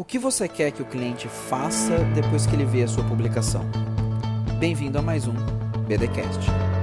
O que você quer que o cliente faça depois que ele vê a sua publicação? Bem-vindo a mais um BDcast.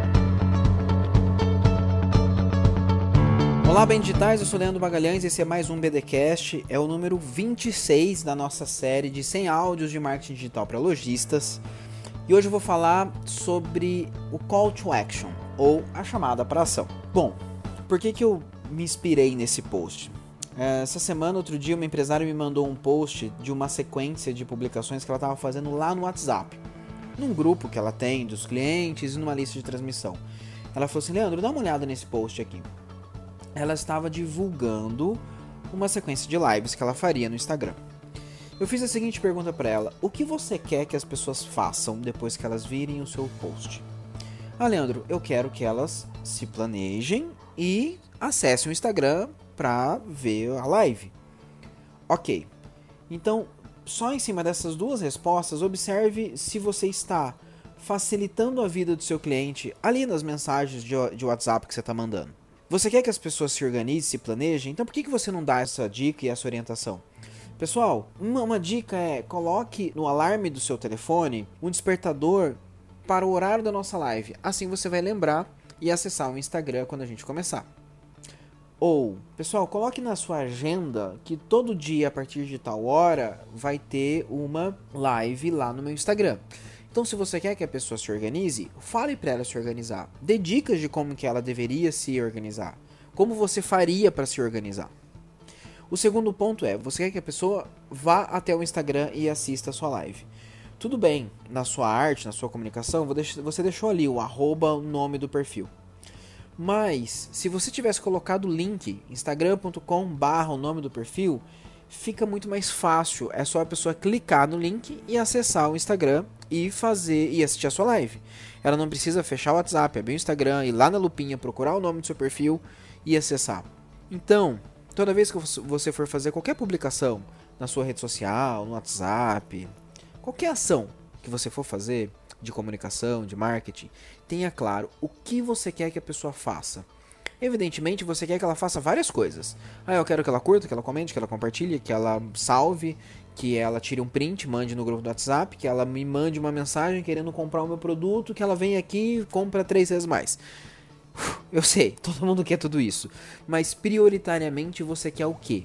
Olá, bem digitais, eu sou Leandro Magalhães e esse é mais um BDcast, é o número 26 da nossa série de 100 áudios de marketing digital para lojistas. E hoje eu vou falar sobre o Call to Action, ou a chamada para ação. Bom, por que eu me inspirei nesse post? Essa semana, outro dia, uma empresária me mandou um post de uma sequência de publicações que ela estava fazendo lá no WhatsApp, num grupo que ela tem dos clientes e numa lista de transmissão. Ela falou assim: Leandro, dá uma olhada nesse post aqui. Ela estava divulgando uma sequência de lives que ela faria no Instagram. Eu fiz a seguinte pergunta para ela: o que você quer que as pessoas façam depois que elas virem o seu post? Ah, Leandro, eu quero que elas se planejem e acessem o Instagram para ver a live. Ok, então só em cima dessas duas respostas, observe se você está facilitando a vida do seu cliente ali nas mensagens de WhatsApp que você está mandando. Você quer que as pessoas se organizem, se planejem? Então por que você não dá essa dica e essa orientação? Pessoal, uma dica é: coloque no alarme do seu telefone um despertador para o horário da nossa live. Assim você vai lembrar e acessar o Instagram quando a gente começar. Ou, pessoal, coloque na sua agenda que todo dia, a partir de tal hora, vai ter uma live lá no meu Instagram. Então, se você quer que a pessoa se organize, fale para ela se organizar. Dê dicas de como que ela deveria se organizar. Como você faria para se organizar. O segundo ponto é: você quer que a pessoa vá até o Instagram e assista a sua live. Tudo bem, na sua arte, na sua comunicação, você deixou ali o arroba, o nome do perfil. Mas, se você tivesse colocado o link, instagram.com/o nome do perfil, fica muito mais fácil. É só a pessoa clicar no link e acessar o Instagram e assistir a sua live. Ela não precisa fechar o WhatsApp, abrir o Instagram, ir lá na lupinha, procurar o nome do seu perfil e acessar. Então, toda vez que você for fazer qualquer publicação na sua rede social, no WhatsApp, qualquer ação que você for fazer de comunicação, de marketing, tenha claro o que você quer que a pessoa faça. Evidentemente, você quer que ela faça várias coisas. Eu quero que ela curta, que ela comente, que ela compartilhe, que ela salve, que ela tire um print, mande no grupo do WhatsApp, que ela me mande uma mensagem querendo comprar o meu produto, que ela venha aqui e compra 3 vezes mais. Eu sei, todo mundo quer tudo isso. Mas prioritariamente você quer o quê?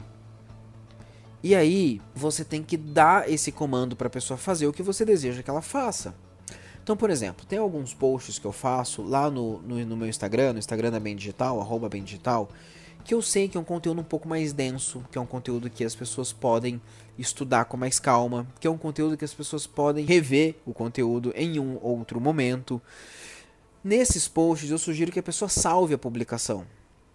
E aí, você tem que dar esse comando para a pessoa fazer o que você deseja que ela faça. Então, por exemplo, tem alguns posts que eu faço lá no meu Instagram, no Instagram da Bem Digital, @BemDigital, que eu sei que é um conteúdo um pouco mais denso, que é um conteúdo que as pessoas podem estudar com mais calma, que é um conteúdo que as pessoas podem rever o conteúdo em um outro momento. Nesses posts eu sugiro que a pessoa salve a publicação.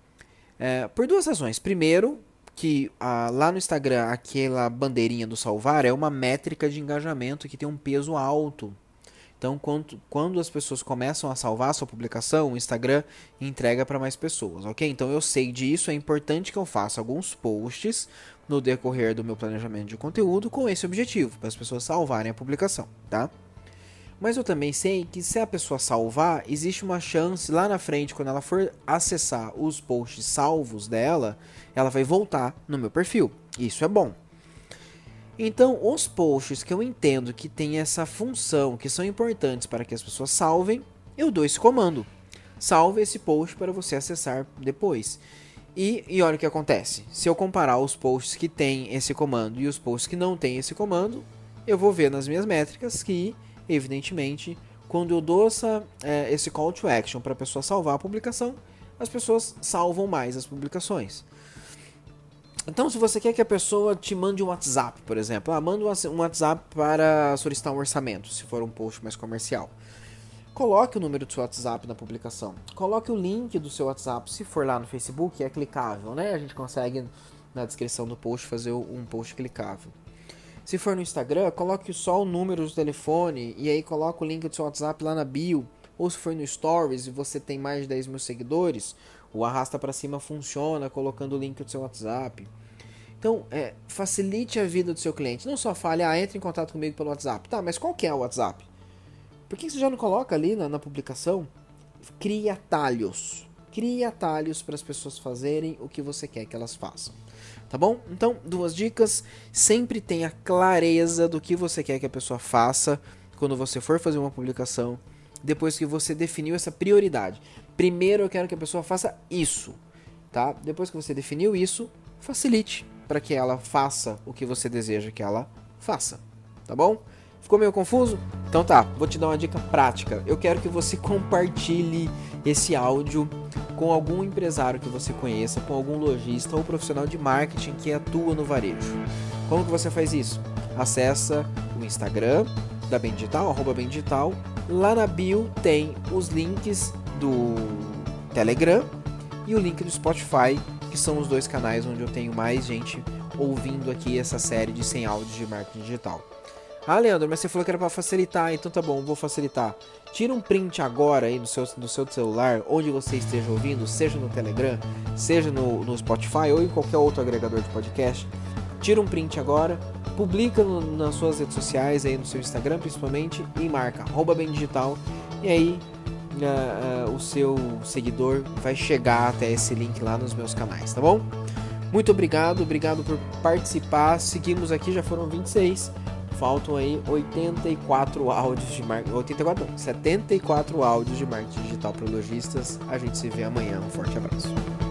Por duas razões. Primeiro, que lá no Instagram aquela bandeirinha do salvar é uma métrica de engajamento que tem um peso alto. Então, quando as pessoas começam a salvar a sua publicação, o Instagram entrega para mais pessoas, ok? Então, eu sei disso, é importante que eu faça alguns posts no decorrer do meu planejamento de conteúdo com esse objetivo, para as pessoas salvarem a publicação, tá? Mas eu também sei que se a pessoa salvar, existe uma chance lá na frente, quando ela for acessar os posts salvos dela, ela vai voltar no meu perfil. Isso é bom. Então, os posts que eu entendo que tem essa função, que são importantes para que as pessoas salvem, eu dou esse comando. Salve esse post para você acessar depois. E olha o que acontece. Se eu comparar os posts que tem esse comando e os posts que não tem esse comando, eu vou ver nas minhas métricas que, evidentemente, quando eu dou esse call to action para a pessoa salvar a publicação, as pessoas salvam mais as publicações. Então, se você quer que a pessoa te mande um WhatsApp, por exemplo, manda um WhatsApp para solicitar um orçamento, se for um post mais comercial. Coloque o número do seu WhatsApp na publicação. Coloque o link do seu WhatsApp, se for lá no Facebook, é clicável, né? A gente consegue, na descrição do post, fazer um post clicável. Se for no Instagram, coloque só o número do telefone e aí coloque o link do seu WhatsApp lá na bio. Ou se for no Stories e você tem mais de 10 mil seguidores, o arrasta para cima funciona colocando o link do seu WhatsApp. Então, facilite a vida do seu cliente. Não só fale: entre em contato comigo pelo WhatsApp. Tá, mas qual que é o WhatsApp? Por que você já não coloca ali na publicação? Crie atalhos. Crie atalhos para as pessoas fazerem o que você quer que elas façam. Tá bom? Então, 2 dicas. Sempre tenha clareza do que você quer que a pessoa faça quando você for fazer uma publicação. Depois que você definiu essa prioridade. Primeiro eu quero que a pessoa faça isso. Tá? Depois que você definiu isso, facilite para que ela faça o que você deseja que ela faça. Tá bom? Ficou meio confuso? Então tá, vou te dar uma dica prática. Eu quero que você compartilhe esse áudio com algum empresário que você conheça, com algum lojista ou profissional de marketing que atua no varejo. Como que você faz isso? Acessa o Instagram da Bem Digital, @BemDigital. Lá na bio tem os links do Telegram e o link do Spotify, que são os 2 canais onde eu tenho mais gente ouvindo aqui essa série de 100 áudios de marketing digital. Ah, Leandro, mas você falou que era para facilitar, então tá bom, vou facilitar. Tira um print agora aí no seu celular, onde você esteja ouvindo, seja no Telegram, seja no Spotify ou em qualquer outro agregador de podcast. Tira um print agora, publica nas suas redes sociais, aí no seu Instagram principalmente, e marca @BemDigital, e aí o seu seguidor vai chegar até esse link lá nos meus canais, tá bom? Muito obrigado por participar. Seguimos aqui, já foram 26. Faltam aí 74 áudios de marketing. 74 áudios de marketing digital para lojistas. A gente se vê amanhã. Um forte abraço.